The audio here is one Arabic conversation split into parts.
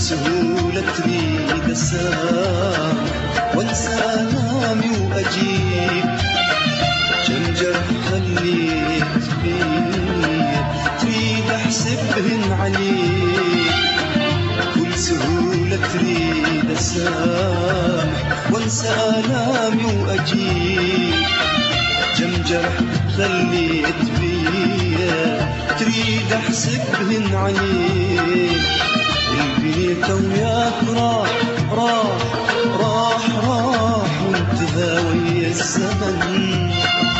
سهولة تريد أسامح وانسى آلامي وأجيب كم جرح خليت فيه تريد أحسبهن عليك كل سهولة تريد أسامح وانسى آلامي وأجيب كم جرح خليت فيه تريد أحسبهن عليك البيت وياك راح وانتهى ويا الزمن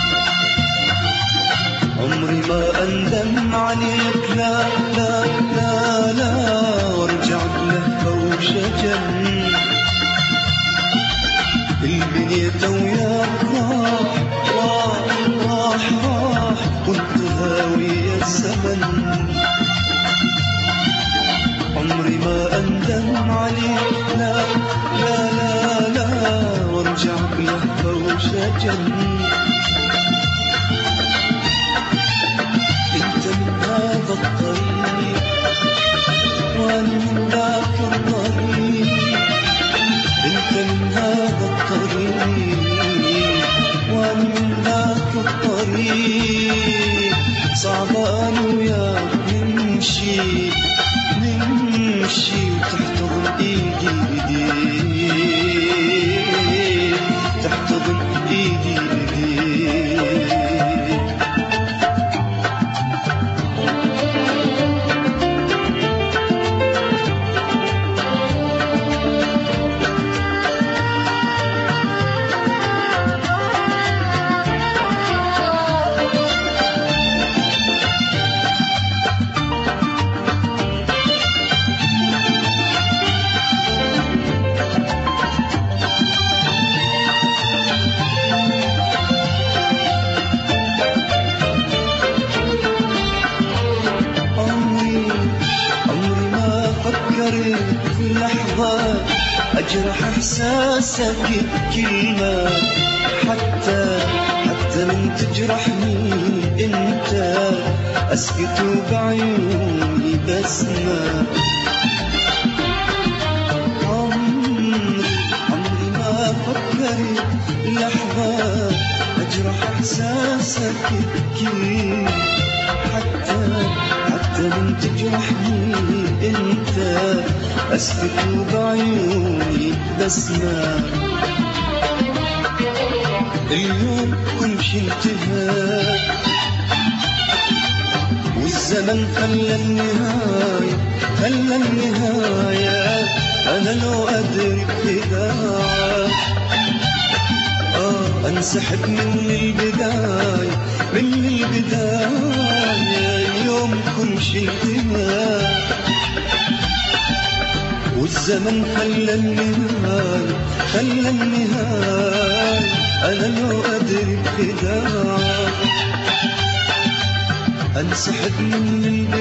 عمري ما أندم عليك لا لا لا لا وارجع بلهفة وشجن البيت وياك راح وانتهى ويا الزمن عمري ما أندم عليك لا لا لا لا وارجع بلهفة وشجن انت من هذا الطريق وانا من ذاك الطريق انت من هذا الطريق وانا من ذاك الطريق صعبان وياك نمشي وتحتضن ايدي تحتضن ايدي في لحظة أجرح إحساسك بكلمة حتى من تجرحني أنت أسكت بعيوني بسمة عمري ما فكرت لحظة أجرح إحساسك بكلمة حتى من تجرحني أنت أسكت بعيوني بسمة اليوم كل شي انتهى والزمن خلى النهاية أنا لو أدرك بداية أنسحب من البداية اليوم كل شي انتهى والزمن خلى النهاية أنا لو أدري بداية أنسحب من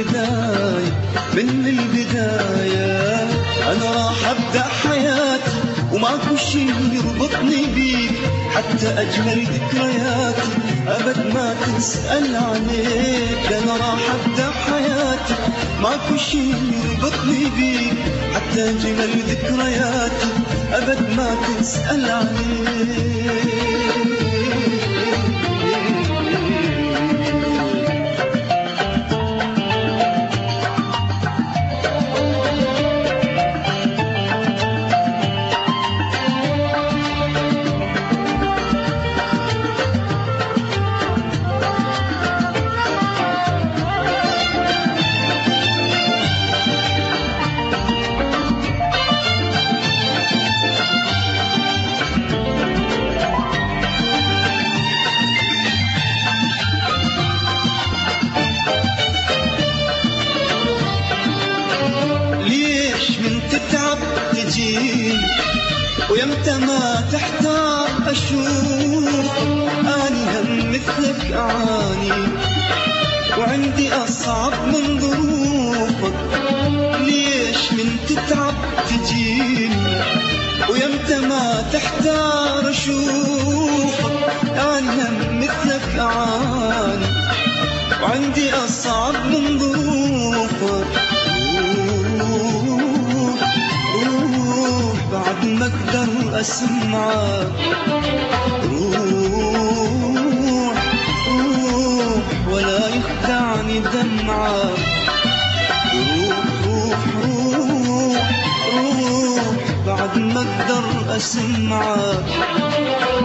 البداية أنا راح أبدأ حياتي وماكو شي يربطني بيك حتى أجمل ذكرياتي أبد ما تسأل عليك أنا راح أبدأ حياتي ماكو شي يربطني بيك حتى أجمل ذكرياتي أبد ما تسأل عليك ويمتى ما تحتار أشوف أني هم مثلك أعاني وعندي أصعب من ظروفك ليش من تتعب تجيني ويمتى ما تحتار أشوفك أني هم مثلك أعاني وعندي أصعب من ظروفك أسمعك. روح روح ولا يخدعني دمعك. روح روح روح روح بعد ما أقدر أسمعك.